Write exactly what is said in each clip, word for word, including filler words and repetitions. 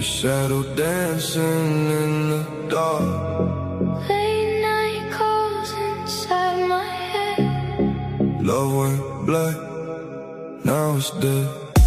shadow dancing in the dark. Late night calls inside my head. Love went black, now it's dead.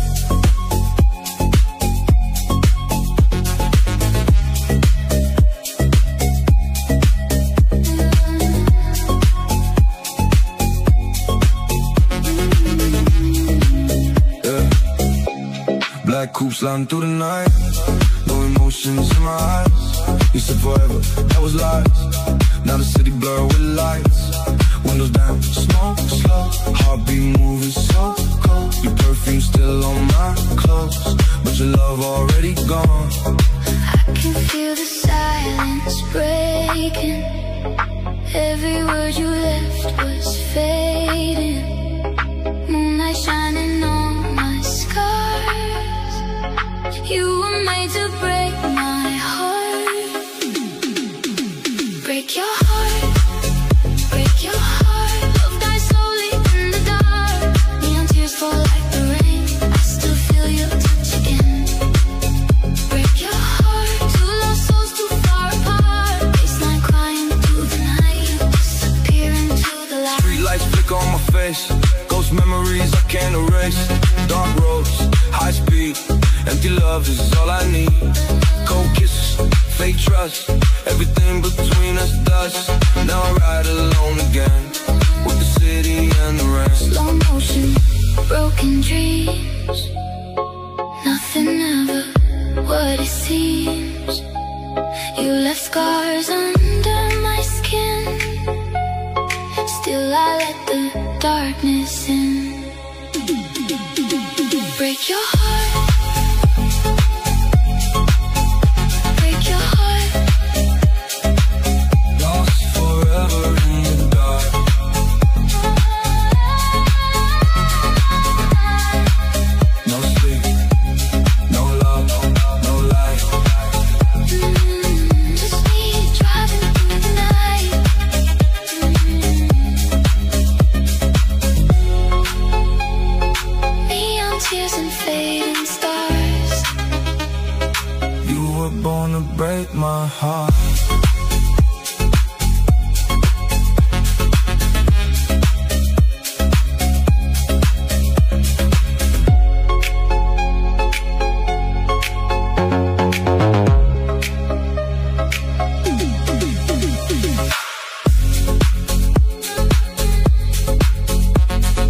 Black coupe sliding through the night, no emotions in my eyes. You said forever, that was lies. Now the city blur with lights. Windows down, smoke slow, heartbeat moving so cold. Your perfume still on my clothes, but your love already gone. I can feel the silence breaking. Every word you left was fading. Moonlight shining on my scars. You were made to break my heart. Break your heart, break your heart. Love dies slowly in the dark. Neon tears fall like the rain. I still feel your touch again. Break your heart. Two lost souls too far apart. Baseline crying through the night. Disappear into the light. Street lights flicker on my face. Ghost memories I can't erase. Dark roads, high speed. Empty love is all I need. Cold kisses, fake trust. Everything between us dust. Now I ride alone again, with the city and the rain. Slow motion, broken dreams. Nothing ever what it seems. You left scars under my skin. Still I let the darkness in. Break your heart.